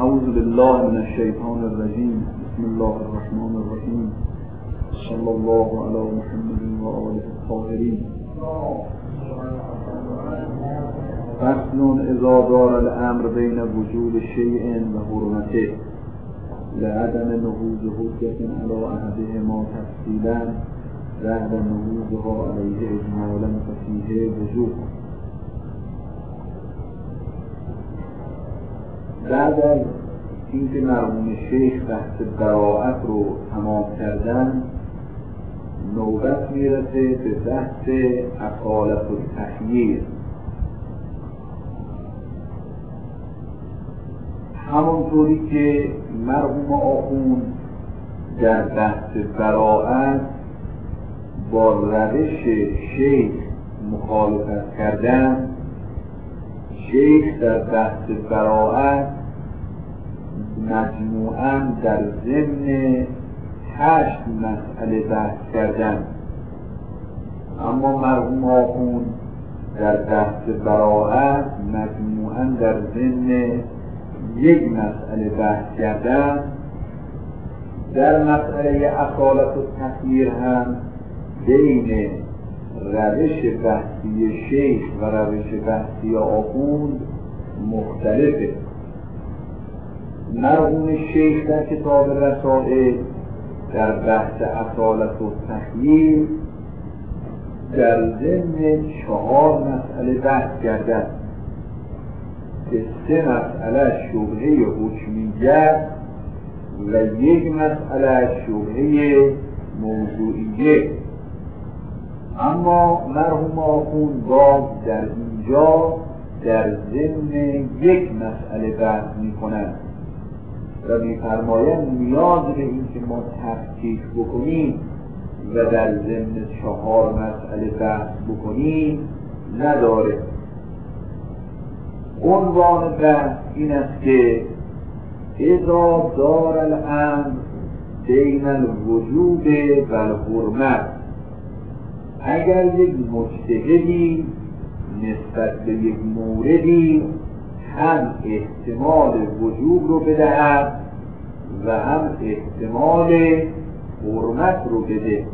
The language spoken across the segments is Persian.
اعوذ بالله من الشیطان الرجیم. بسم الله الرحمن الرحیم. صلی الله علی محمد و آله الطاهرین. فصل اذا دار الامر بین وجود شیء و حرمته لعدم نهوض حجة علی احدهما تفصیلا بعد نهوضها علیه اجمالا ففیه وجوب. بعد از اینکه مرحوم شیخ بحث براءت رو تمام کردن، نوبت میرسه به بحث اصالت التخییر. همونطوری که مرحوم آخوند در بحث براءت با روش شیخ مخالفت کردن، شیخ در بحث براءت مجموعاً در ضمن 8 مسئله بحث کردن، اما مرحوم آخوند در بحث براءت مجموعاً در ضمن 1 مسئله بحث کردن. در مسئله اصالت التخییر هم بین روش بحثی شیخ و روش بحثی آخوند مختلفه. مرحوم شیخ در کتاب رسائل در بحث اصالت التخییر در ضمن 4 مسئله بحث کردن که 3 مسئله شبهه حکمیت و 1 مسئله شبهه موضوعیه. اما مرحوم آخوند باز در اینجا در ضمن 1 مسئله بحث میکنند و میفرمایند نیاز به این که ما تفکیک بکنیم و در ضمن 4 مسئله بحث بکنیم نداره. عنوان بحث این است که اذا دار الامر بین الوجوب و الحرمت، اگر یک مجتهدی نسبت به یک موردی هم احتمال وجوب رو بدهد و هم احتمال حرمت رو بده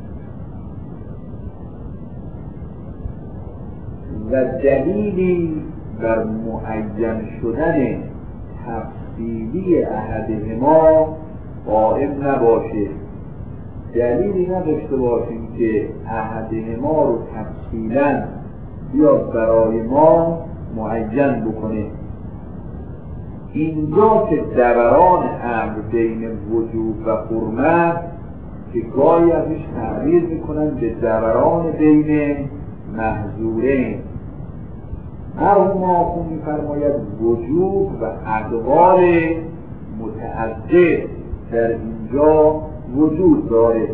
و دلیلی بر معین شدن تفصیلی احدهما قائم نباشه، دلیلی نداشته باشیم که احدهما رو تفصیلا یا برای ما معین بکنه. اینجا که دوران امر بین وجوب و حرمت که گاهی ازش تعبیر میکنن به دوران بین محظورین، مرحوم آخوند میفرماید وجوب و ادوار متعدد در اینجا وجود داره.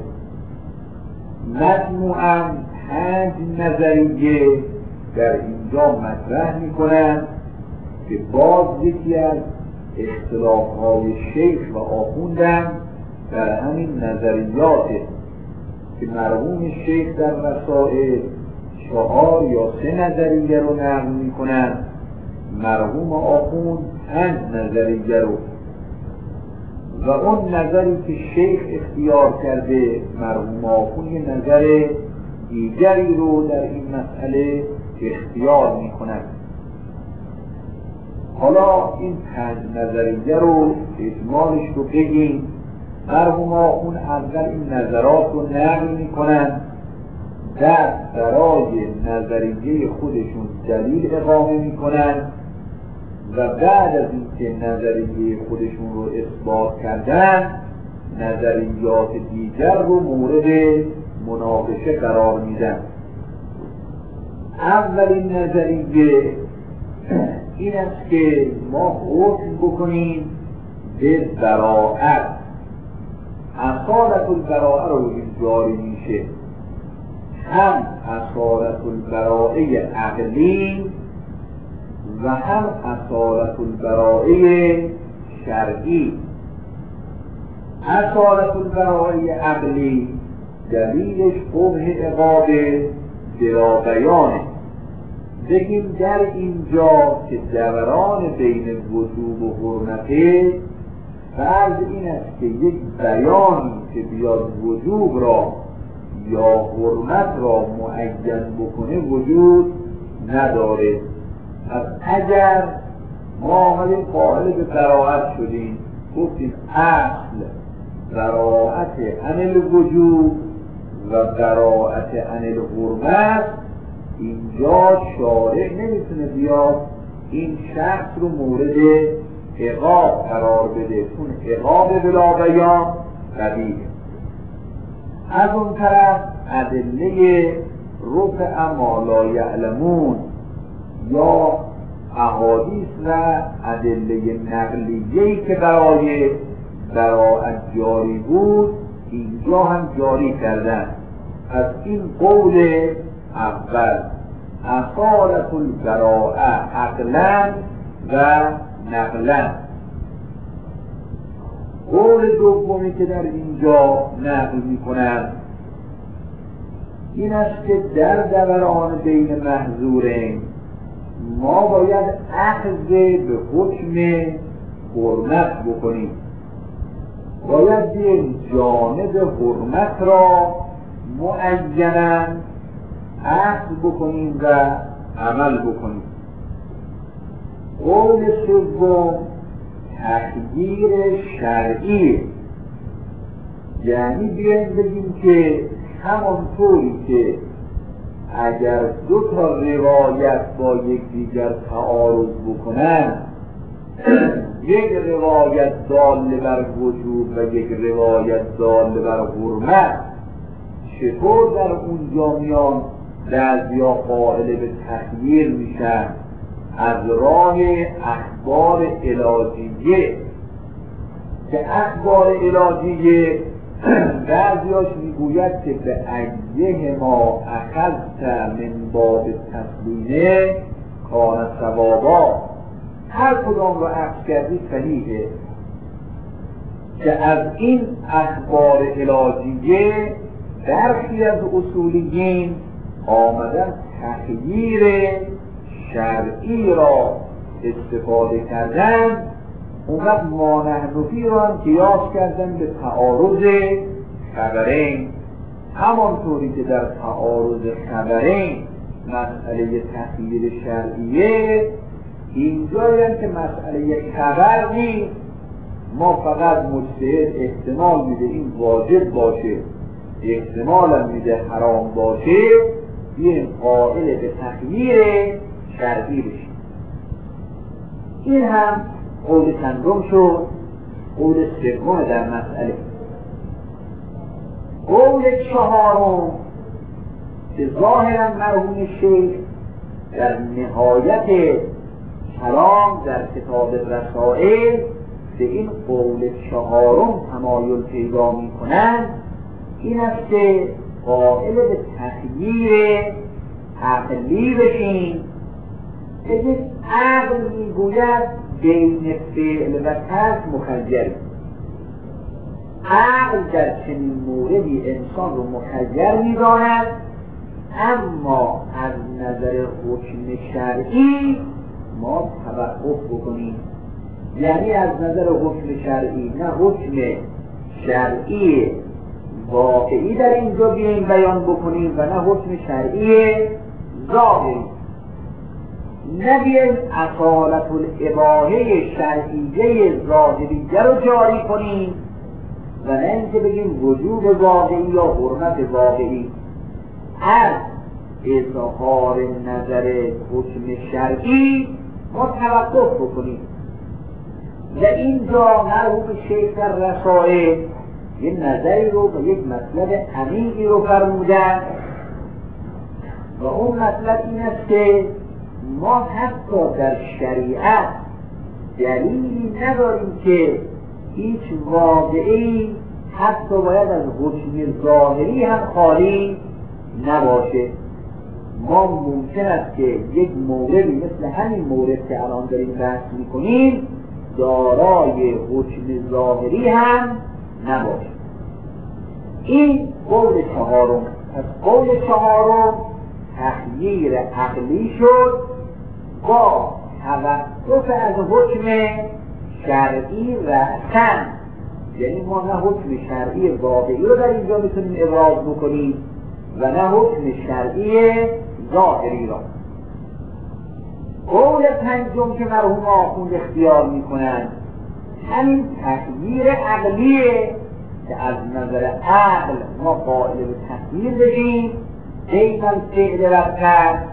مجموعاً 5 نظریه در اینجا مطرح میکنند که باز یکی از اختلاف‌های شیخ و آخوندن در همین نظریاته که مرحوم شیخ در رسائل 4 یا 3 نظریه رو نقل میکنند، مرحوم آخوند 5 نظریه رو، و اون نظری که شیخ اختیار کرده مرحوم آخوند یه نظر دیگری رو در این مسئله اختیار میکنند. حالا این 5 نظریه رو اجمالش رو بگیم. مرحوم آخوند اول این نظرات رو نقل میکنند، برای نظریه خودشون دلیل اقامه میکنند و بعد از اینکه نظریه خودشون رو اثبات کردن نظریات دیگر رو مورد مناقشه قرار میدن. اولین نظریه این است که ما حکم بکنیم به براءت. اصالت البراءه رو جاری میشه، هم اصالت البراءه عقلی و هم اصالت البراءه شرعی. اصالت البراءه عقلی دلیلش قبح عقاب بلا بیانه بگیم در اینجا که دوران بین وجوب و حرمته فرض این است که یک بیانی که بیاد وجوب را یا حرمت را معین بکنه وجود نداره. پس اگر ما آمدیم قائل به براءت شدیم، گفتیم اصل براءت عن الوجوب و براءت عن الحرمت، اینجا شارع نمیتونه بیاد این شخص رو مورد عقاب قرار بده، چون عقاب بلا بیان قبیح. از اون طرف ادله رفع ما لا یعلمون یا احادیث و ادله نقلیه‌ای که برای براءت جاری بود اینجا هم جاری کردن. از این قول اول اصالت البراءه عقلا و نقلا. قول دومی که در اینجا نقل میکنند این است که در دوران بین محظورین ما باید اخذ به حکم حرمت بکنیم، باید این جانب حرمت را معینا اخذ بکنیم و عمل بکنیم. قول سوم تغییر شرعی، یعنی بیایم بگیم که همانطوری که اگر دو تا روایت با یکدیگر تعارض بکنن، یک روایت دال بر وجوب و یک روایت دال بر حرمت، چطور در اونجا میان بعضیا قائل به تغییر میشن از راه اخبار علاجیه، که اخبار علاجیه بعضیاش میگوید که به ایه ما اخذت من باب تسلینه کان ثوابا، هر کدام رو اخذ کردی صحیحه، که از این اخبار علاجیه برخی از اصولیین آمدن تغییر شرعی را استفاده کردن، اون وقت ما نحنفی را هم قیاس کردن به تعارض خبرین. همانطوری که در تعارض خبرین مسئله تغییر شرعیه، اینجا هم که مسئله خبر نیست، ما فقط مجتهد احتمال میده این واجب باشه، احتمال هم میده حرام باشه، بیایم قائل به تغییر شرعی بشیم. این هم قول چندم شد. قول سوم در مسئله. قول چهارم که ظاهرا مرحوم شیخ در نهایت کلام در کتاب رسائل به این قول چهارم تمایل پیدا می کنند، این است که قائل به تغییر عقلی بشیم. یک عقل میگوید بین فعل و ترک مخیر، عقل در چنین موردی انسان رو مخیر می‌داند، اما از نظر حکم شرعی ما توقف بکنیم، یعنی از نظر حکم شرعی، نه حکم شرعی واقعی در اینجا بیاییم بیان بکنیم و نه حکم شرعی ظاهری. نبیاییم اصالت الاباحه شرعیه ظاهریه رو جاری کنیم و نه اینکه بگیم وجوب واقعی یا حرمت واقعی. از اظهار نظر حکم شرعی ما توقف بکنیم. و اینجا مرحوم شیخ در رسائل یه نظری رو و یک مطلب عمیقی رو فرمودن و اون مطلب این است که ما حتی در شریعت دلیلی نداریم که هیچ واقعی حتی باید از حکم ظاهری هم خالی نباشه. ما ممکن است که یک موردی مثل همین مورد که الان داریم بحث میکنیم دارای حکم ظاهری هم نباشه. این قول چهارم. از قول چهارم تغییر عقلی شد با توقف از حکم شرعی رأساً. یعنی ما نه حکم شرعی واقعی رو در اینجا میتونیم ابراز بکنیم و نه حکم شرعی ظاهری را. قول پنجم که مرحوم آخوند اختیار میکنند همین تغییر عقلیه که از نظر عقل ما قائل به تغییر بشیم بین الفعل و الترک،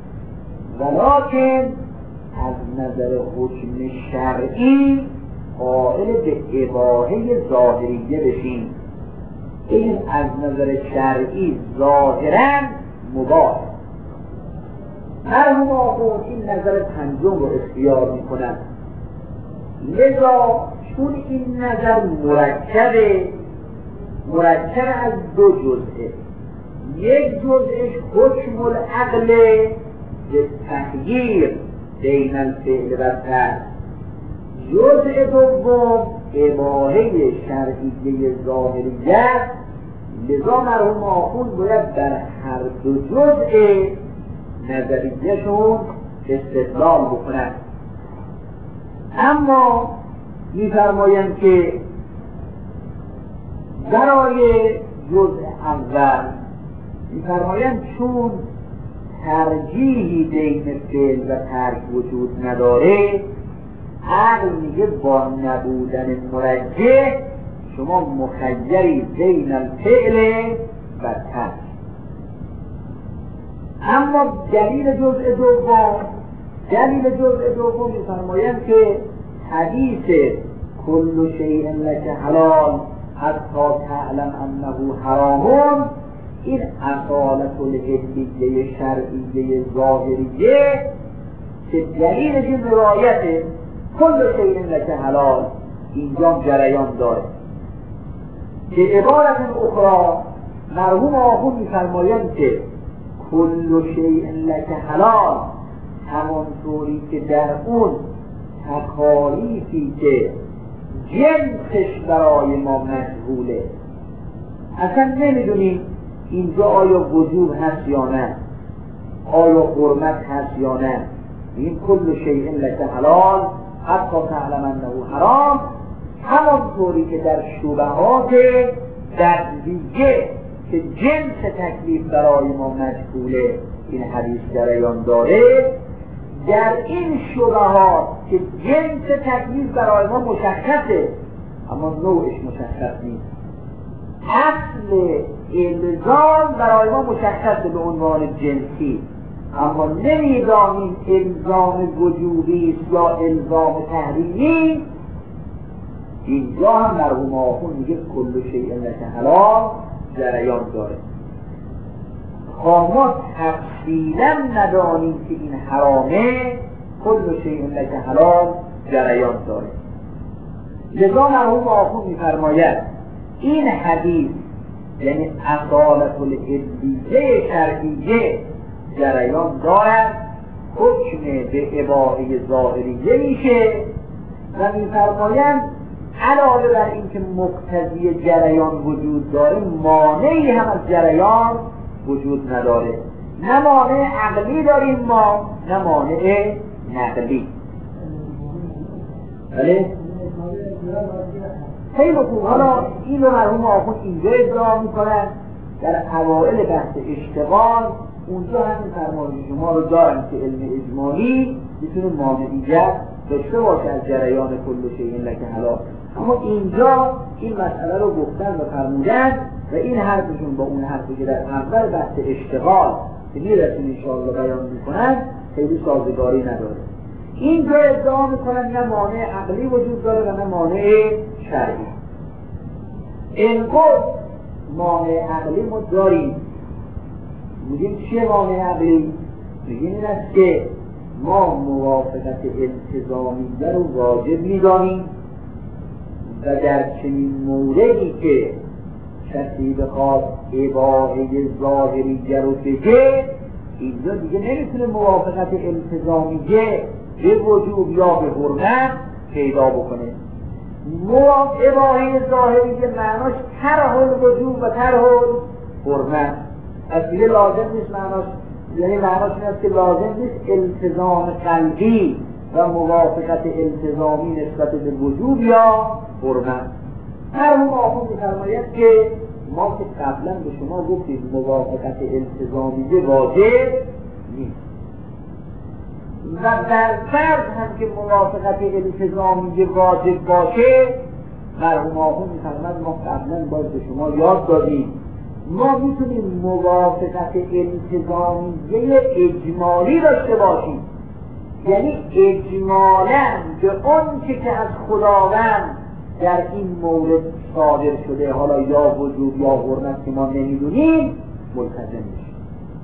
ولکن از نظر حکم شرعی قائل به اباحه ظاهریه بشیم. این از نظر شرعی ظاهراً مباح. مرحوم آخوند این نظر پنجم رو اختیار میکنند. لذا چون این نظر مرکب از دو جزئه، یک جزءش حکم العقل به تغییر بین الفعل و الترک، جزء دوم اباحه شرعیه ظاهریه. لذا مرحوم آخوند باید در هر دو جزء نظریهشون استدلال بکنند. اما می‌فرمایند که برای جزء اول می‌فرمایند چون ترجیحی بین فعل و ترک وجود نداره، عقل میگه با نبودن مرجح شما مخیری بین الفعل و ترک. اما دلیل جزء دوم می‌فرمایند که حدیث کل شیء لک حلال حتی تعلم انه حرام، این اصالت الحلیه شرعیه ظاهریه که دلیل این روایت کل شیء لک حلال اینجا جریان داره. که عبارت اخرى مرحوم آخوند می‌فرمایند که کل شیء لک حلال همانطوری که در اون تکالیفی که جنسش برای ما مجهوله، اصلا نمیدونیم اینجا آیا وجوب هست یا نه، آیا حرمت هست یا نه. این کل شیء لک حلال حتی تعلم انه حرام، همانطوری که در شبهات دقیقه که جنس تکلیف برای ما مجهوله این حدیث جریان داره، در این شبهات که جنس تکلیف برای ما مشخصه اما نوعش مشخص نیست، اصل الزام برای ما مشخصه به عنوان جنسی، اما نمیدانیم الزام وجوبی است یا الزام تحریمی. اینجا هم مرحوم آخوند میگه کل شیء لک حلال جریان داره. ما تفصیلا ندانیم که این حرامه، کل شیء لک حلال جریان داره. لذا مرحوم آخوند میفرماید این حدیث یعنی اصالت الحلیه شرعیه جریان دارد، حکم به اباحه ظاهریه میشه و میفرمایند علاوه بر این که مقتضی جریان وجود داره، مانعی هم از جریان وجود نداره. نه مانع عقلی داریم ما، نه مانع نقلی. بله؟ خیلی خوب. حالا این رو مرحوم آخوند اینجا ادعا میکنن در اوائل بحث اشتغال، اونجا همین فرمایش شما رو دارن که علم اجمالی میتونه مانعیت داشته باشه از جریان کل شیء لک حلال، اما اینجا این مسئله رو گفتن و فرمودن و این حرفشون با اون حرفی که در اول بحث اشتغال که میرسیم انشاءالله بیان میکنن خیلی سازگاری نداره. اینجا ادعا میکنن نه مانع عقلی وجود داره و نه مانع شرعی. اینقدر مانع عقلی ما داریم. میگیم چیه مانع عقلی؟ میگیم این است که ما موافقت التزامیه رو واجب میدانیم و در چنین موردی که کسی بخواد اباحه ظاهریه رو بگه، اینجا دیگه نمیتونه موافقت التزامیه به وجوب یا به حرمت پیدا بکنه. اباحه ظاهریه معناش طرح الوجوب و طرح الحرمت، از دیگه لازم نیست معناش یعنی معناش این است که لازم نیست التزام قلبی و موافقت التزامی نسبت به وجوب یا حرمت. مرحوم آخوند می‌فرماید که ما که قبلا به شما گفتیم موافقت التزامی واجب نیست و در فرض هم که موافقت التزامی واجب باشه، مرحوم آخوند می‌فرماید ما قبلا باز به شما یاد دادیم ما میتونیم موافقت التزامیه اجمالی داشته باشیم، یعنی اجمالاً به اون که از خداوند در این مورد صادر شده، حالا یا وجوب یا حرمت که ما نمیدونیم، ملتزم میشیم.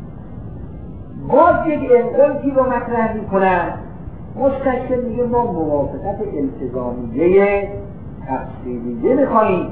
باز یک انقلتی رو مطرح میکنن، مستشکل میگه ما موافقت التزامیه تفصیلیه میخواییم،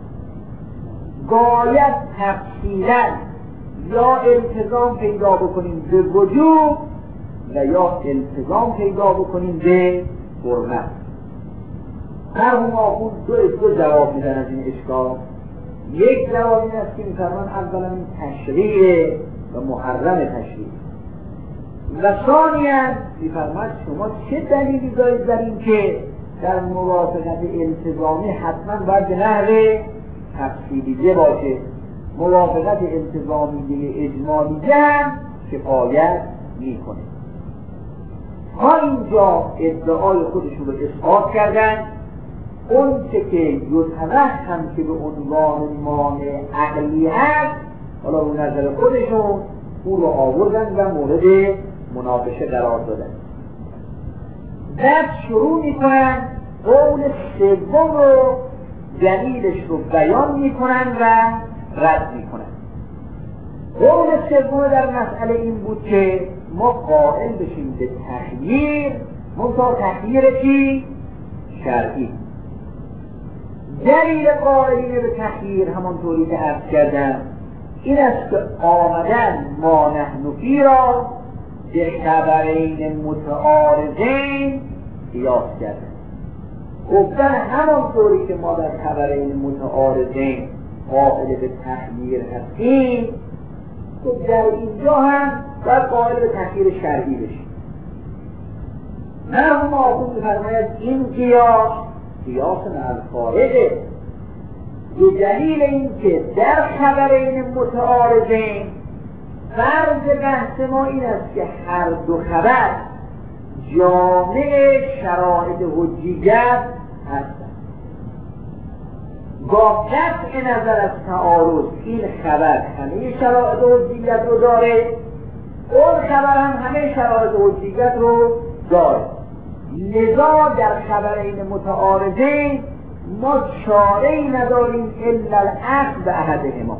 باید تفصیلاً یا التزام پیدا بکنیم به وجوب و یا التزام پیدا بکنیم به حرمت. مرحوم آخوند دو جواب میدن از این اشکال. یک جواب این است که میفرمان اولا این تشریع و محرم تشریع و ثانیاً میفرماد شما چه دلیلی دارید در این که در موافقت التزامی حتما باید به نحو تفصیلیه باشه، موافقت التزامیه اجمالیه هم کفایت میکنه. ها اینجا ادعای خودشون رو اثبات کردن، اون چه که یتوهم که به عنوان مانع عقلی هست، حالا رو نظر خودشون اون رو آوردن و مورد مناقشه قرار دادن. بعد شروع میکنن قول سوم رو دلیلش رو بیان میکنن و رد میکنن. قول سوم در مسئله این بود که ما قائل بشیم به تخییر، منتها تخییر چی؟ شرعی. دلیل قائلین به تخییر همانطوری که عرض کردم این است که آمدن ما نحن فی را به خبرین متعارضین قیاس کردن، گفتن همانطوری که ما در خبرین متعارضین قائل به تخییر هستیم تو در اینجا هم باید قائل به تخییر شرعی بشیم. مرحوم آخوند می‌فرماید این قیاس الفارقه، به دلیل اینکه در خبرین متعارضین فرض بحث ما این است که هر دو خبر جامع شرایط حجیت هستند. با قطع نظر از تعارض این خبر همه شرایط حجیت رو داره، اون خبر هم همه شرایط حجیت رو داره. لذا در خبرین متعارضین ما چاره‌ای نداریم الا الاخذ به احدهما.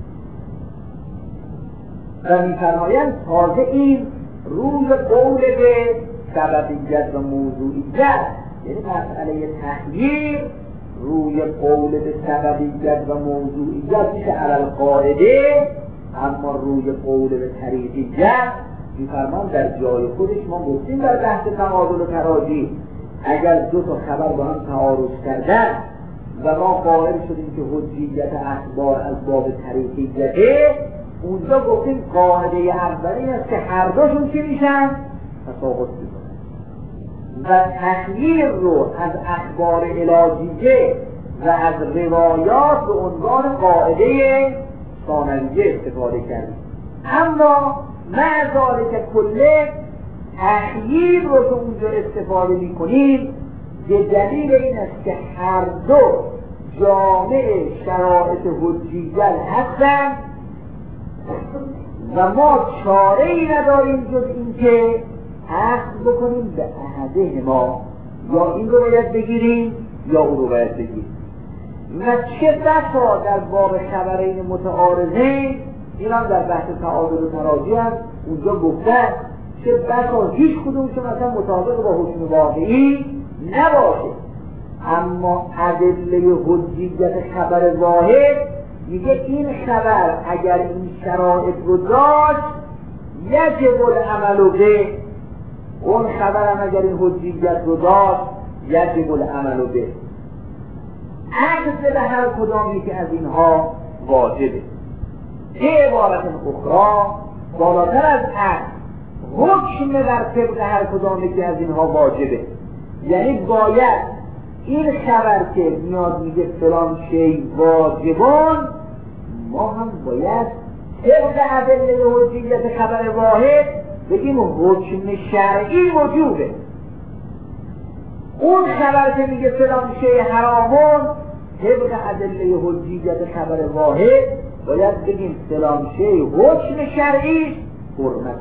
و می‌فرمایند تازه این روی قول به سببیت و موضوعیت، یعنی مسئله تخییر روی قول به سببیت و موضوعیت میشه علی القاعده، اما روی قول به طریقیت می‌فرمایند در جای خودش ما گفتیم در بحث تعادل و تراجیح اگر دو تا خبر با هم تعارض کردن و ما قائل شدیم که حجیت اخبار از باب طریقیته، اونجا گفتیم قاعده اولی این است که هر دوشون چی میشن؟ تساقط میکنن و تخییر رو از اخبار علاجیه و از روایات به عنوان قاعده ثانویه استفاده کردیم. اما مع ذالک کله تخییر رو که اونجا استفاده میکنیم به دلیل این است که هر دو جامع شرایط حجیت هستند و ما چاره‌ای نداریم جز این که اخذ بکنیم به احدهما، یا این رو باید بگیریم یا اون رو باید بگیریم. و چه بسا در باب خبرین متعارضین، این هم در بحث تعادل و تراجیح هست، اونجا گفتن چه بسا هیچ کدومشون مثلا مطابق با حکم واقعی نباشه، اما ادله حجیت خبر واحد میگه این خبر اگر این شرایط رو داشت یجب العمل به، اون خبر هم اگر این حجیت رو داشت یجب العمل به. عکس به هر کدامی که از اینها واجبه. به عبارت اخرى بالاتر از عقل حکم بر طبق هر کدام یکی از اینها واجبه. یعنی باید این خبر که میاد میگه فلان شی واجبان، ما هم باید طبق ادله حجیت خبر واحد بگیم حکم شرعی وجوبه. اون خبر که میگه فلان شی حرامون، طبق ادله حجیت خبر واحد باید بگیم فلان شی حکم شرعی حرمت.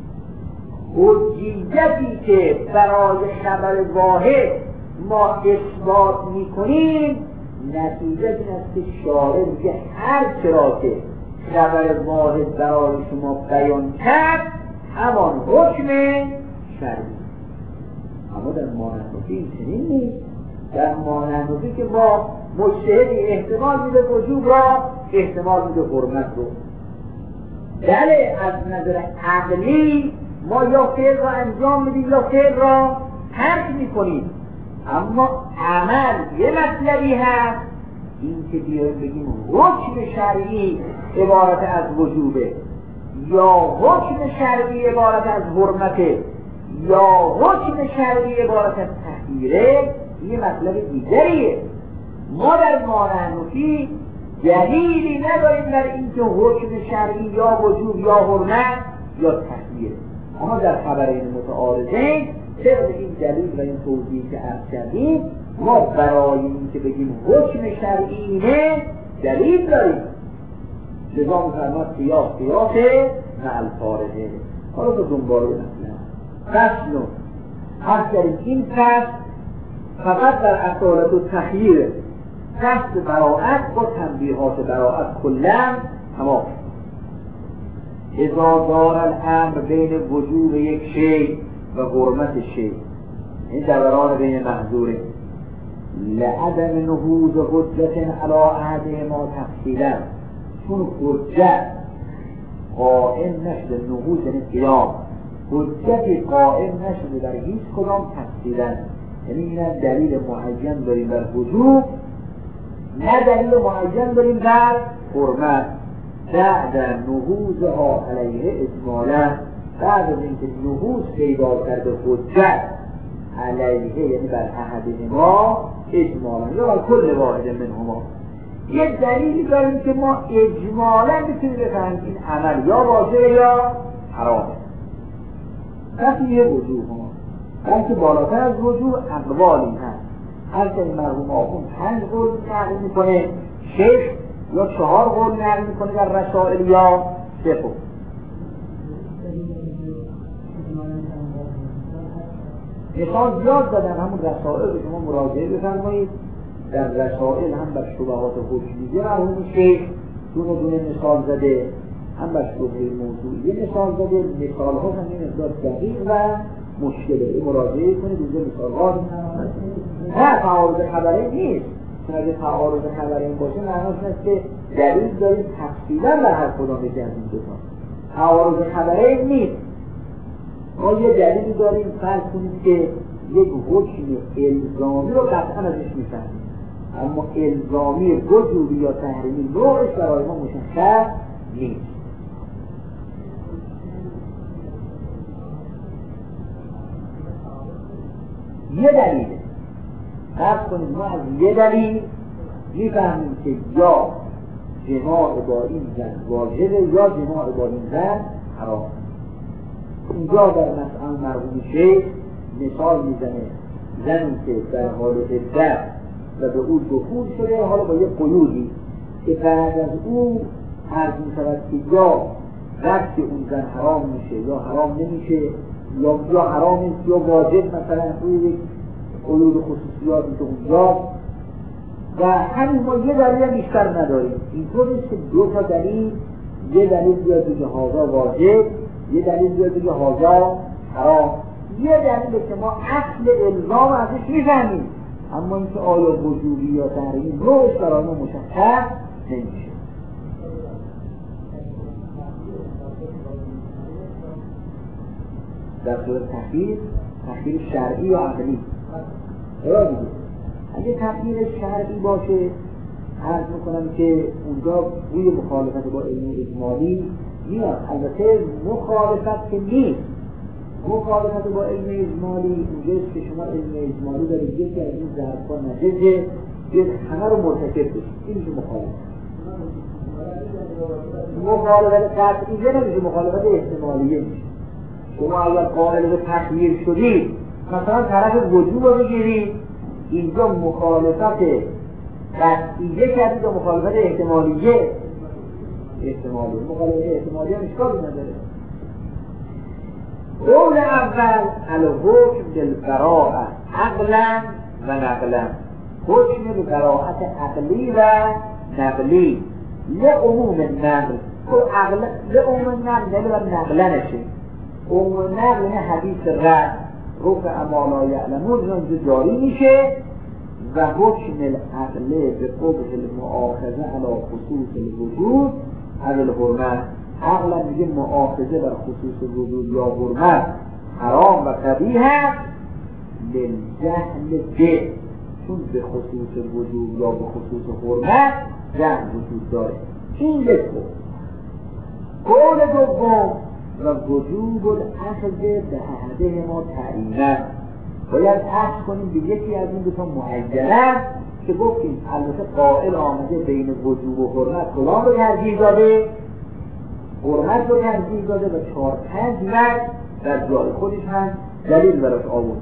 حجیتی که برای خبر واحد ما اثبات میکنیم نتیجه این است که شارع میگه هر چرا که خبر واحد برای شما بیان کرد همان حکم شرعی. اما در مانحنفی این چنین نیست. در مانحنفی که ما مجتهدی احتمال میده وجوب را، احتمال میده حرمت رو. بله از نظر عقلی ما یا فعل را انجام میدیم یا فعل را ترک میکنیم، اما عمل یه مطلبی هست، این که بیایم بگیم حکم شرعی عبارت از وجوبه یا حکم شرعی عبارت از حرمته یا حکم شرعی عبارت از تحریره، یه مطلب دیگریه. ما در مانحنفی دلیلی نداریم در اینکه حکم شرعی یا وجوب یا حرمت یا تحریره، اما در خبرین متعارضین طبق این دلیل و این توضیحی که عرض کردیم ما برای اینکه بگیم حکم شرعی اینه دلیل داریم. لذا می‌فرماد قیاس مع الفارقه. حالا تو دنباله مثلا فصل هست داریم. این فصل فقط در اصالت و تخییر فصل براعت با تنبیهات براعت کلن تمام. اذا دار الامر بین وجوب یک شی و حرمت شی، این دوران بین محظوره، لعدم نهوض حجت علی احدهما تفصیلا، چون حجت قائم نشده، نهوض یعنی قیام، حجتی قائم نشده در هیچ کدام تفصیلا، یعنی این دلیل معین داریم بر وجوب، نه دلیل معین داریم بر حرمت. بعد نهوضها علیه اجمالا، بعد از اینکه نهوض پیدا کرده حجت علیه یعنی بر احدهما اجمالا یا بر کل واحد منهما، یه دلیلی داریم که ما اجمالا میتونیم بفهمیم این عمل یا واجب یا حرامه. پس یه وجوه ها، بلکه بالاتر از وجوه اقوالی هست. هر که مرحوم آخوند 5 قول نقل میکنه، شیخ یا 4 قول نقل میکنه در رسائل یا 3 قول. مثال زیاد دادن، همون رسائل به شما مراجعه بفرمایید. در رسائل هم بر شبهات حکمیه مرحوم شیخ دونه دونه مثال زده، هم بر شبهه موضوعی مثال زده. مثال ها هم این اصدار دقیق و مشکله، مراجعه کنید اونجا مثال ها نه تعارض خبرین نیست. اگه تعارض خبرین باشه معناش است که دلیل داریم تفصیلا در هر کدام یکی از این دو تا. تعارض خبرین نیست. ما یه دلیلی داریم فرض کنید که یک حکم الزامی رو قطعا ازش میفهمیم، اما الزامی وجوبی یا تحریمی نوعش برای ما مشخص نیست. یه دلیله، فرض کنید ما از یه دلیل میفهمیم که یا جماع با این زن واجبه یا جماع با این زن حرام. اینجا در مسئله مرحوم شیخ مثال میزنه زنی که در حال عدت و به او دخول شده، حالا با یه قیودی که بعد از او عرض میشود که یا وقتی اون زن حرام میشه یا حرام نمیشه، یا حرام نیست یا واجب، مثلا اون یک قیود خصوصیاتی که اونجا، و همین ما یه دلیل بیشتر نداریم. اینطور نیست که 2 تا دلیل، یه دلیل بیاد بگه هذا واجب، یه دلیل بیاد بگه هذا حرام. یه دلیل که ما اصل الزام ازش میفهمیم، اما اینکه آیا وجوبی یا تحریمی نوعش برای ما مشخص نمیشه. در صورت تخییر شرعی یا عقلی. اگه تخییر شرعی باشه عرض میکنم که اونجا روی مخالفت با علم اجمالی میاد. البته مخالفت که نیست، مخالفت با علم اجمالی اینجاست که شما علم اجمالی دارید یکی از این ظرف‌ها نتیجه همه رو مرتکب بشید، این میشه مخالفت قطعیه نمیشه، مخالفت احتمالیه میشه. شما اگر قائل به تخییر شدید مثلا طرف وجوب رو بگیرید، اینجا مخالفت قطعیه کردید و مخالفت احتمالیه. مخالفت احتمالیه هم اشکالی نداره. قول اول الحکم بالبراءة عقلا و نقلا، حکم به براءت عقلی و نقلی لعموم نقل. لعموم نقل دلیل بر نقلنشه. عموم نقل نه حدیث رد رفع ما لا یعلمون اونجا جاری میشه و حکم العقل به قبح المؤاخذه علی خصوص الوجود از الحرمت. عقلا میگه مؤاخذه بر خصوص وجود یا حرمت حرام و قبیح هست للجهل به، چون به خصوص وجود یا به خصوص حرمت جهل وجود داره. این یک قول دوم و وجوب الاخذ به احده ما تعیینه، باید اخذ کنیم به یکی از این دو تا معینه که گفتیم البته قائل آمده بین وجوب و حرمت کلام رو ترجیح داده، حرمت رو ترجیح داده و 4-5 وقت در جای خودش هم دلیل براش آورده.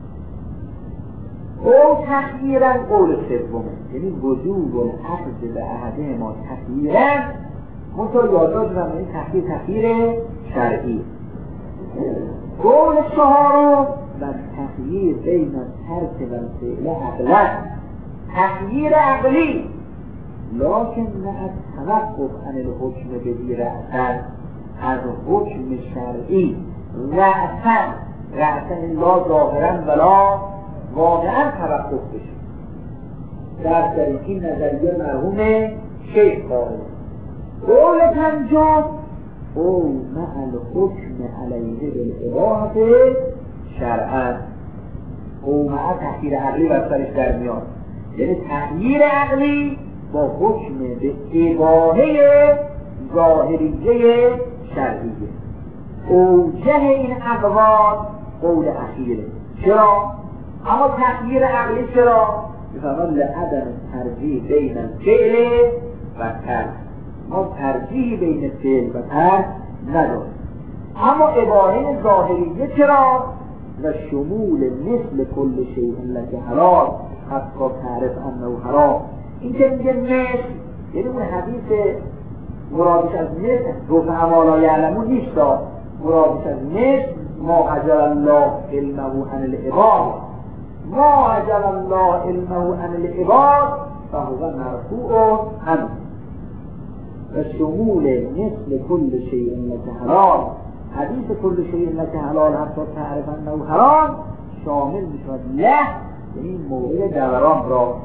او تخییرن قول سومه، یعنی وجوب الاخذ به احده ما تخییرن، منطقه یادداشت و این تخییر شرعی. قول چهارم و تخییر بین ترک و فعل عقلا، تخییر عقلی لکن نه از توقف عن الحکم به رأسن، از حکم شرعی رأسن لا ظاهرا ولا واقعا توقف بشه. در این نظریه مرحوم شیخ قائل. قول پنجم او مع الحکم علیه بالاباحة شرعا، او مع تخییر عقلی و سرش در میاد، یعنی تخییر عقلی با حکم به اباحه ظاهریه شرعیه. اوجه این اقوال قول اخیره. چرا؟ اما تخییر عقلی چرا؟ بفرمان لعدم ترجیح بین الفعل و ترک، ما ترجیح بین فعل و ترک نداریم. اما اباحه ظاهریه چرا؟ و شمول مثل کل شیء لک حلال حتی تعرف انه حرام. این که میگه مثل یعنی اون حدیث مرادش از مثل رفع ما لا یعلمون نیست، مرادش از مثل ما اجل الله علمه عن العباد، ما اجل الله علمه عن العباد فهو مرفوع عنه. و شمول مثل کل شیء لک حلال، حدیث کل شیء لک حلال حتی تعرف انه حرام شامل میشود له، یعنی مورد دوران را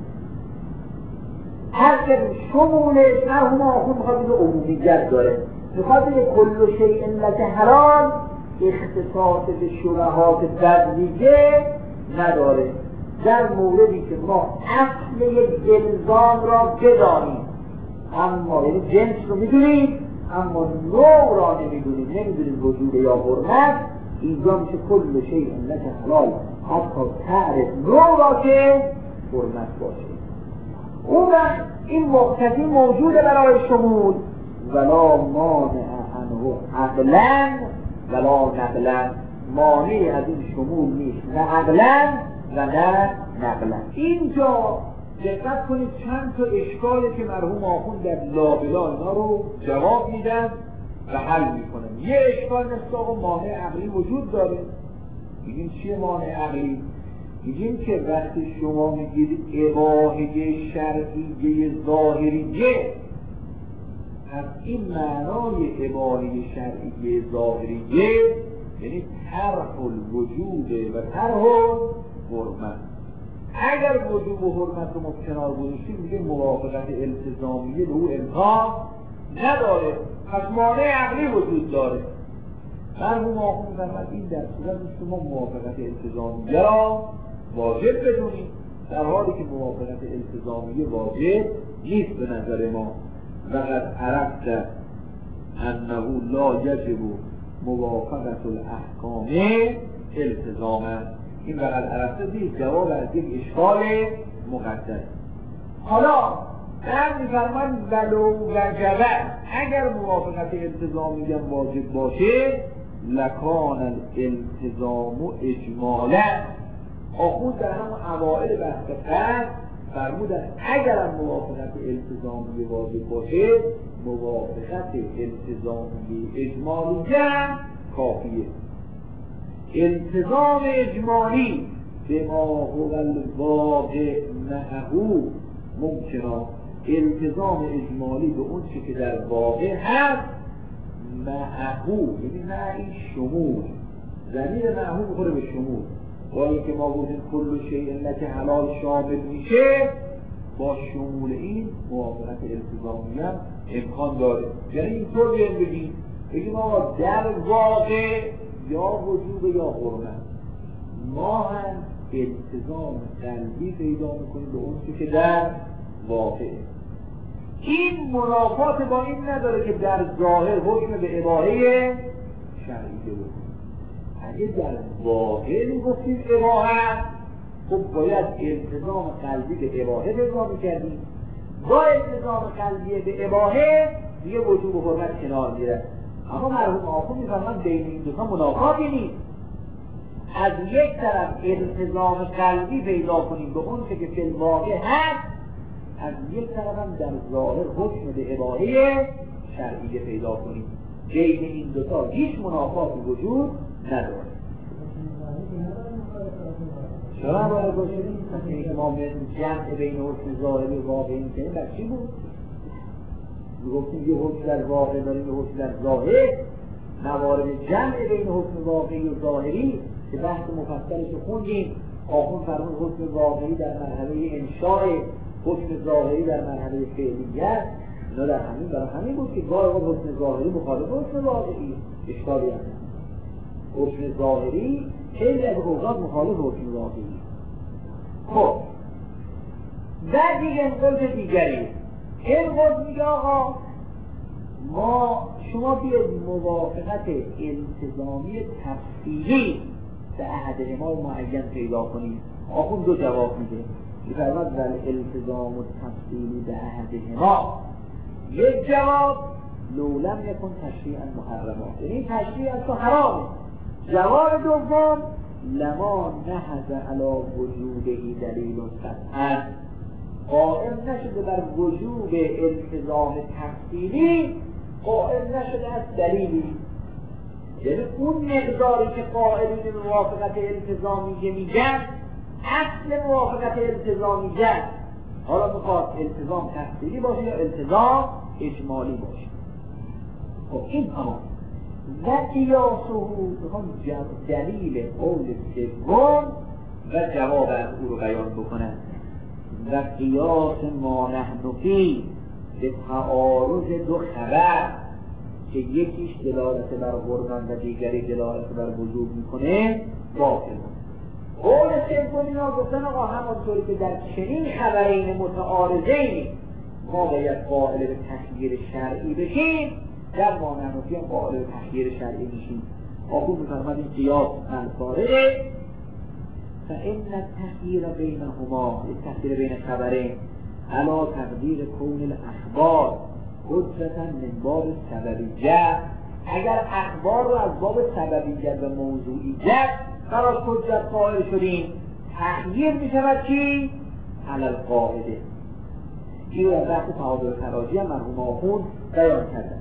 هر که شمولش مرحوم آخون میخواد به عمومیت داره، میخواد به کل شیء لک حلال اختصاص به شبهات بدویجه نداره. در موردی که ما اصل یک الزام را بدانیم، اما یعنی جنس رو میدونیم اما نوع را نمیدونیم وجود یا حرمت، اینجا میشه کل شیء لک حلال حتی تعرف نوع را که حرمت باشه. اون وقت این مقتضی موجوده برای شمول، ولا مانع عنه عقلا ولا نقلا، مانع از این شمول نیست نه عقلا و نه نقلا. اینجا دقت کنید چند تا اشکالی که مرحوم آخوند در لابلا اینا رو جواب میدن و حل میکنن. یه اشکال مثل آقا مانع عقلی وجود داره. میگیم چیه مانع عقلی؟ میگیم که وقتی شما میگید اباحه شرعیه ظاهریه، از این معنای اباحه شرعیه ظاهریه یعنی طرح الوجود و طرح حرمت. اگر وجود و حرمت رو ما کنار گذاشتیم میگه موافقت التزامیه به او امکان نداره، پس مانع عقلی وجود داره. مرحوم آخوند فرمود این در صورت شما موافقت التزامیه را واجب بدونید، در حالی که موافقت التزامیه واجب نیست به نظر ما. وقد عرفت انه لا یجب موافقت الاحکام التزاما. این بقید عرفته دید جواب از یک اشکال مقدر. حالا در میفرمند ولو وجبه، اگر موافقت التزامی هم واجب باشه لکان الالتزام اجمالا. آخوند در همون اوائل بحث قصد فرمودن اگرم موافقت التزامی واجب باشه موافقت التزامی اجمالی هم کافیه. التزام اجمالی به ما هو الواقع معه ممکنه. التزام اجمالی به اون چی که در واقع هست معه، یعنی معه شمول، ضمیر معه میخوره به شمول. با اینکه ما بودیم کل شیء که حلال شامل میشه، با شمول این موافقت التزامی هم امکان داره. یعنی اینطور بگیم آقا در واقع یا وجوب یا حرمت ما هم التزام قلبی پیدا میکنیم به اون چی که در واقع. این منافات با این نداره که در ظاهر حکم به اباحه شرعی بکنیم. اگه در واقع میگفتیم اباحه، خب باید التزام قلبی به اباحه پیدا میکردیم. با التزام قلبی به اباحه دیگه وجوب و حرمت کنار میره. اما مرحوم آخوند میفرمایند بین این دوتا منافاتی نیست. از یک طرف التزام قلبی پیدا کنیم به اون که فی الواقع هست، از یک طرف هم در ظاهر حکم به اباحه شرعیه پیدا کنیم. بین این دوتا هیچ منافاتی وجود نداره. چرا باید باشه؟ مثل ما من جمع بین حکم ظاهری و واقعی میکنیم در چی بود؟ گفتیم یه حکم در واقع داریم، یه حکم در ظاهر. موارد جمع بین حکم واقعی و ظاهری که بحث مفصلش رو خوندیم. آخوند فرمود حکم واقعی در مرحله انشاء، حکم ظاهری در مرحله فعلیت. اینا در همین برای همین بود که گاهی حکم ظاهری مخالف حکم واقعی. اشکالی هست حکم ظاهری خیلی از اوقات مخالف حکم واقعی. خب در دیگه قول دیگری این قول میگه آقا ما شما بیاید موافقت التزامی تفصیلی به عهد ما معین پیدا کنید. آخوند دو جواب میده. میفرماد ول التزام تفصیلی به عهد ما. یک جواب لولم یکن تشریعا محرمات، یعنی تشریع از تو حرامه. جواب دوم لما نهض علی وجوده دلیل قطعا، قائم نشده بر وجوب التزام تفصیلی، قائم نشده از دلیلی. یعنی اون مقداری که قائلین موافقت التزامی میگن اصل موافقت التزامی جن. حالا میخواد التزام تفصیلی باشه یا التزام اجمالی باشه. خب این تمام. و قیاسه دلیل قول سوم و جواب از او رو بیان بکنن. و قیاس ما نحن فی به تعارض دو خبر که یکیش دلالت بر حرمت و دیگری دلالت بر وجوب میکنه باطل. قول سوم اینا گفتن آقا همانطوری که در چنین خبرین متعارضین ما باید قائل به تخییر شرعی بشیم، در ما نحن فی هم قائل به تخییر شرعی میشیم. آخوند میفرماد این قیاس منفاره فإن التخییر بینهما، التخییر بین خبرین علا تقدیر کون الاخبار حجتا من باب سببیت. اگر اخبار رو از باب سببیت و موضوعیت براش حجت قائل شدیم، تخییر میشود چی؟ علی القاعده. این رو از بحث تعادل تراجی هم مرحوم آخوند بیان کردن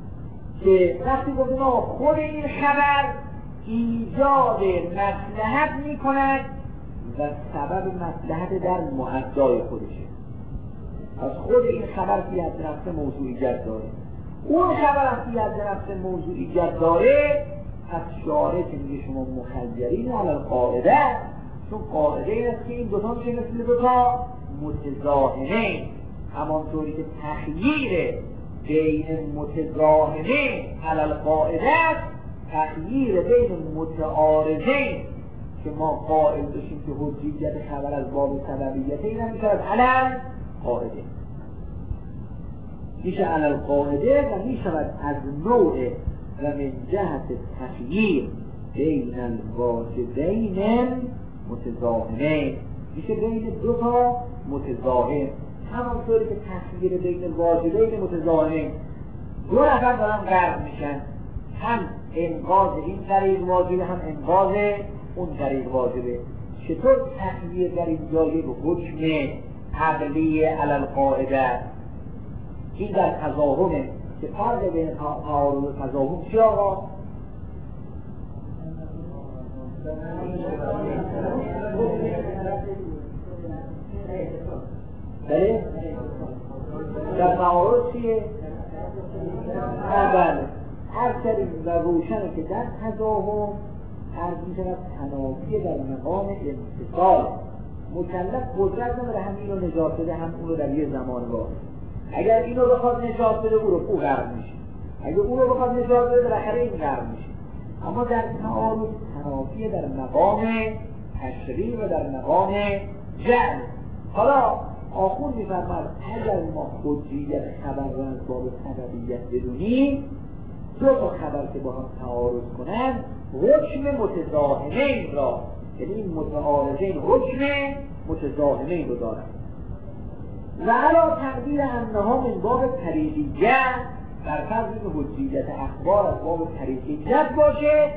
که وقتی گفتیم خود این خبر ایجاد مصلحت میکند و سبب مصلحت در مؤدای خودشه. از خود این خبر فی حد نفس موضوعیت داره. اون خبر فی حد نفس موضوعیت داره، از شارع که میگه شما مخیرین علی القاعده، چون قاعده این است که این دوتا میشه مثل دوتا متضاهمه. همانطوری که تخییر بین متضاهمه علی القاعده است، تخییر بین متعارضین که ما قائل بشیم که حجیت خبر از باب سببیت این هم میشه از علم قاعده. میشه علی القاعده و میشود از نوع و من جهت تخییر بین الواجبین متضاهمین، میشه بین دو تا متضاهم، همانطوری که تخییر بین الواجبین متضاهمین دو نفر دارن غرق میشن، هم انقاذ این طریق واجبه هم انقاذ اون طریق واجبه. چطور تخییر در اینجا یک حکم عقلی علی القاعده؟ این در تضاهمه که فرق بین تعارض و تضاهم چی آقا؟ بله؟ در تعارض چیه؟ بله هر طریق و روشنه که در تضاهم عرض میشود تنافی در مقام امتصال، مکلف قدرت نداره هم این رو نجات بده هم اون رو در یه زمان واحد. اگر این رو بخواد نجات بده او غرق میشه، اگر اون رو بخواد نجات بده بالاخره این غرق میشه. اما در تعارض تنافی در مقام تشریع و در مقام جعل. حالا آخوند میفرماد اگر ما حجیت خبر رو از باب سببیت بدونیم، دو تا خبر که با هم تعارض کنن حکم متضاهمین را، یعنی این متعارضین حکم متضاهمین رو دارن. و علا تقدیر انها من باب طریقیت، در فرض این حجیت اخبار از باب طریقیت باشه،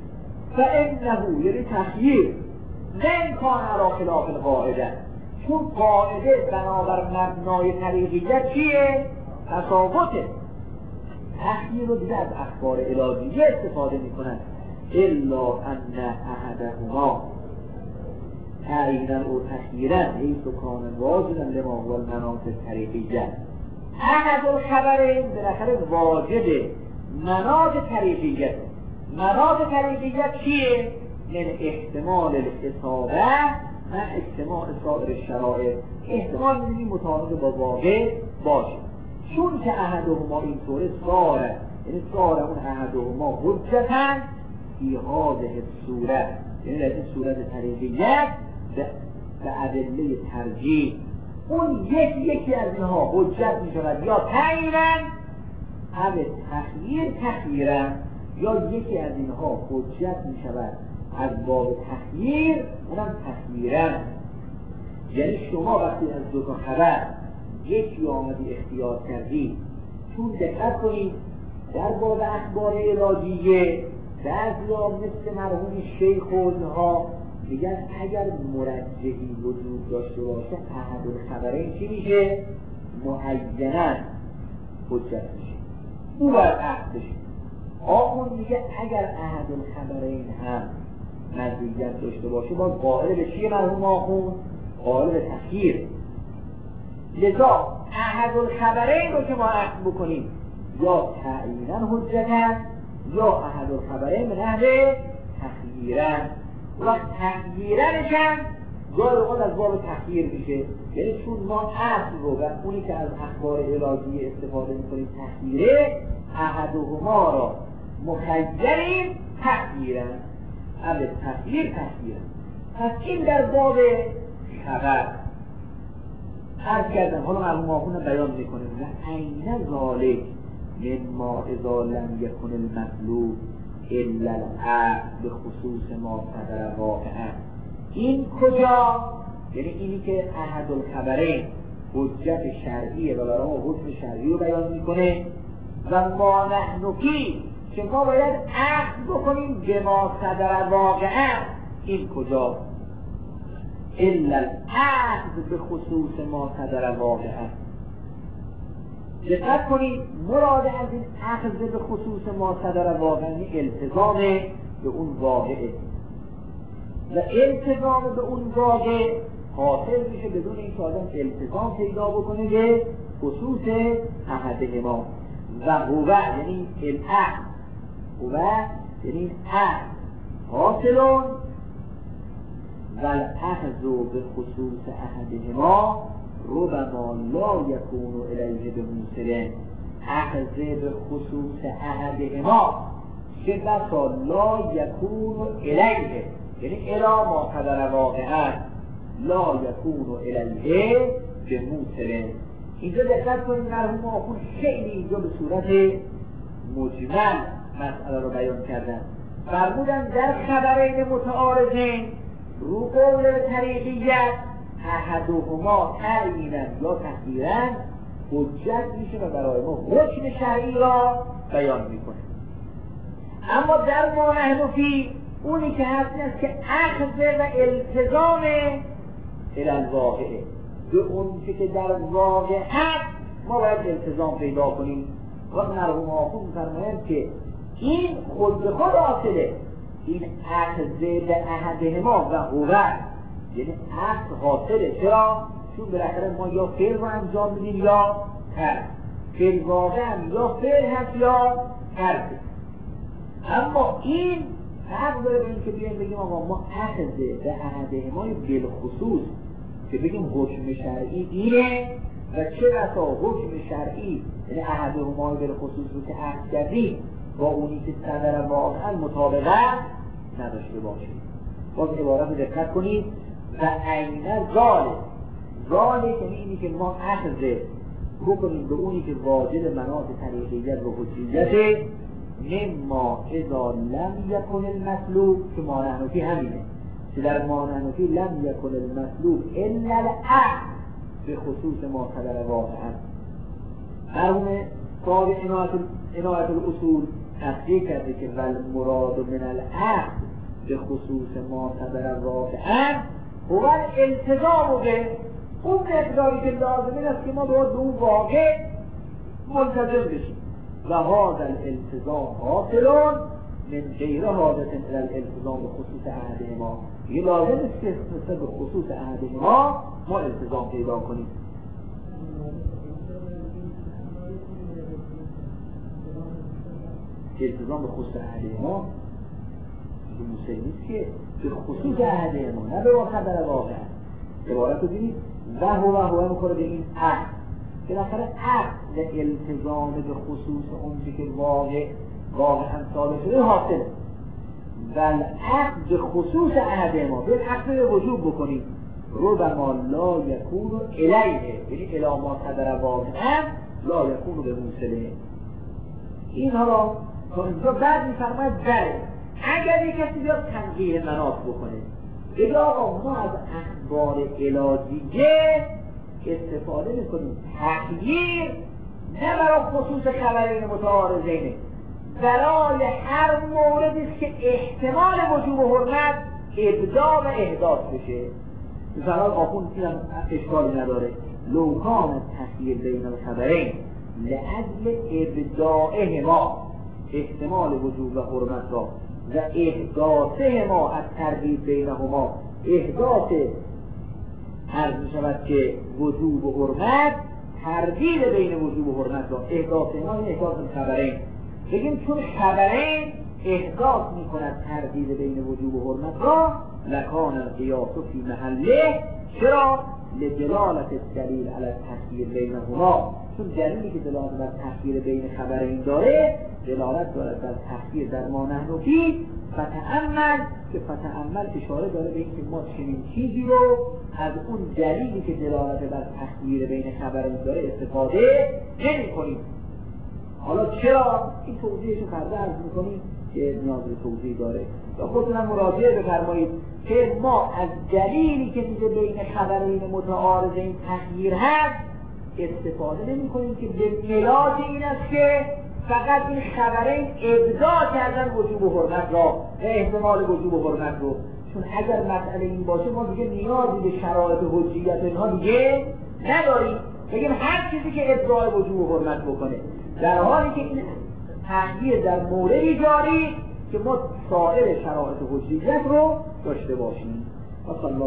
فانه یعنی تخییر نه امکان علا خلاف القاعده، چون قاعده بنابر مبنای طریقیت چیه؟ تفاوته. تخییر رو دیگه از اخبار الهیه استفاده میکنن، الا ان احدهما تعیینا او تخییرا حیث کان واجبا لما هو المناط الطریقیه. احد الخبرین بالاخره واجب مناط طریقیت. مناط طریقیت چیه؟ من احتمال الاصابه من اجتماع سایر شرایط، احتمال میدونی مطابق با واقع باشه. چون که احدهما اینطوره ساره، یعنی ساره اون احدهما حجتاً فی هذه صورت، یعنی در این صورت طریقیت به ادله ترجیح اون یکی از اینها حجت میشود یا تعییراً او تخییراً، یا یکی از اینها حجت میشود از باب تخییر اونم تخییراً. یعنی شما وقتی از دو تا خبر یکی آمدی اختیار کردی، چون دقت کنید در باب اخبار الهیه بعضیا مثل مرحوم شیخ و اینها میگن اگر مرجحی وجود داشته باشه احد الخبرین چی میشه؟ معیناً حجت میشه، او باید عقد بشه. آخون میگه اگر احد الخبرین هم مزیت داشته باشه باز قائل به چیه مرحوم آخون؟ قائل به تخییر. لذا احد الخبرین رو که ما عقد بکنیم یا تعیینا حجت هست یا احد الخبرین من اهل تخییرن، و تخییرنش هم گاهی اوقات از باب تخییر میشه، یعنی چون ما اصل رو و اونی که از اخبار الهیه استفاده میکنیم تخییره، احدهما را مخیریم تخییرن، اهل تخییرن. پس این در باب خبر عرض کردم. حالا مرحوم آخوند بیان میکنه و عین ذالک مما اذا لم یکن المطلوب الا العقد به خصوص ما صدر واقعا. این کجا؟ یعنی اینی که احد الخبرین حجت شرعیه و برای ما حکم شرعی رو بیان میکنه، و ما نحن فی که ما باید عقد بکنیم به ما صدر واقعا. این کجا؟ الا العقد به خصوص ما صدر واقعا. دقت کنید مراد از این عقد به خصوص ما صدر واقعا التزام به اون واقعه، و التزام به اون واقع حاصل میشه بدون این که آدم التزام پیدا بکنه به خصوص احدهما. و هو یعنی العقد، هو یعنی عقد حاصلون و الاخذ به خصوص احدهما ربما لا یکون الیه به موسرن. اخذ به خصوص احدهما چه بسا لا یکون الیه، یعنی الا ما قدر واقعا لا یکون الیه به موسرن، اینجا دقت کنید مرحوم آخون خیلی اینجا به صورت مجمل مسئله رو بیان کردن. فرمودن در خبرین متعارضین رو قول به طریقیت احدهما تعیینا یا تخییرا حجت میشه و برای ما حکم شرعی را بیان میکنه. اما در ما نحن فی اونی که هست این است که اخذ و التزام الواقعه، به اون که در واقع هست ما باید التزام پیدا کنیم. و مرحوم آخون می‌فرمایند که این خود به خود حاصله، این اخذ به احدهما و هو، یعنی اخذ حاصله. چرا؟ چون بالاخره ما یا فعل رو انجام میدیم یا ترک، فعل واقع هم یا فعل هست یا ترک. اما این فرق داره به این که بیایم بگیم آقا ما اخذ به احدهمای بالخصوص که بگیم حکم شرعی اینه و چه بسا حکم شرعی یعنی احدهمای بالخصوص رو که اخذ کردیم با اونی که صدر واقعا مطابقت نداشته باشیم. باز عبارت رو دقت کنید و عینه ظاله یعنی اینی که ما اخذ بکنیم به اونی که واجد مناط طریقیت و حجیت مما اذا لم یکن المطلوب که مانعنفی همینه که در مانعنفی لم یکن المطلوب الا الاخذ به خصوص ما صدر واقعا. مرحوم صاحب عنایت الاصول تحقیق کرده که والمراد من الاخذ به خصوص ما صدر واقعا هو التزام به اون مقداری که لازمه است که ما باید به اون واقع منتظم بشیم و هذا الالتزام حاصل من غیر حاجت الى الالتزام به خصوص احدهما. یه لازم است که مثل به خصوص احدهما ما التزام پیدا کنیم. التزام به خصوص احدهما موسیقی نیست که به خصوص احدهما نه به خبر واقع. عبارت رو دیدید و هو میخوره به این عقل که بالاخره عقل التزام به خصوص اون که واقعا صادق شده حاصل و عقل به خصوص احدهما به عقل وجوب بکنید رو به ما لا یکون الیه یعنی الی ما صدر واقعا لا یکون به موسله. اینها را تا اینجا بعد میفرماید بله اگر یک کسی بیاد تنقیح مناط بکنه بگه آقا ما از اخبار الهیه استفاده میکنیم تغییر نه برای خصوص خبرین متعارضینه، برای هر موردی است که احتمال وجوب و حرمت ابداع و احداث بشه. مثلا آخون اینم اشکالی نداره لو کان تغییر بین الخبرین لأجل ابداعهما احتمال وجوب و حرمت را و احداثهما از تردید بینهما احداث عرض می شود که وجوب و حرمت تردید بین وجوب و حرمت را احداثهما این احداث خبرین بگیم چون خبرین احداث می کند تردید بین وجوب و حرمت را لکان القیاس فی محله. چرا؟ لدلالت الدلیل علی التخییر بینهما چون دلیلی که دلالت بر تخییر بین خبرین داره دلالت دارد بر تخییر در ما نحن فی فتأمل که فتأمل اشاره داره به اینکه ما چنین چیزی رو از اون دلیلی که دلالت بر تخییر بین خبرین داره استفاده نمی کنیم. حالا چرا؟ این توضیحش رو فردا عرض میکنیم که نیاز به توضیح داره و خودتونم مراجعه بفرمایید که ما از دلیلی که میگه بین خبرین متعارضین تخییر هست استفاده نمی کنیم که به ملاک این است که فقط این خبرین ابداع کردن وجوب و حرمت را و احتمال وجوب و حرمت رو. چون اگر مسئله این باشه ما دیگه نیازی به شرایط حجیت اینها دیگه نداریم، بگیم هر چیزی که ابداع وجوب و حرمت بکنه، در حالی که این تغییر در موردی جاری که ما سایر شرایط حجیت رو داشته باشیم.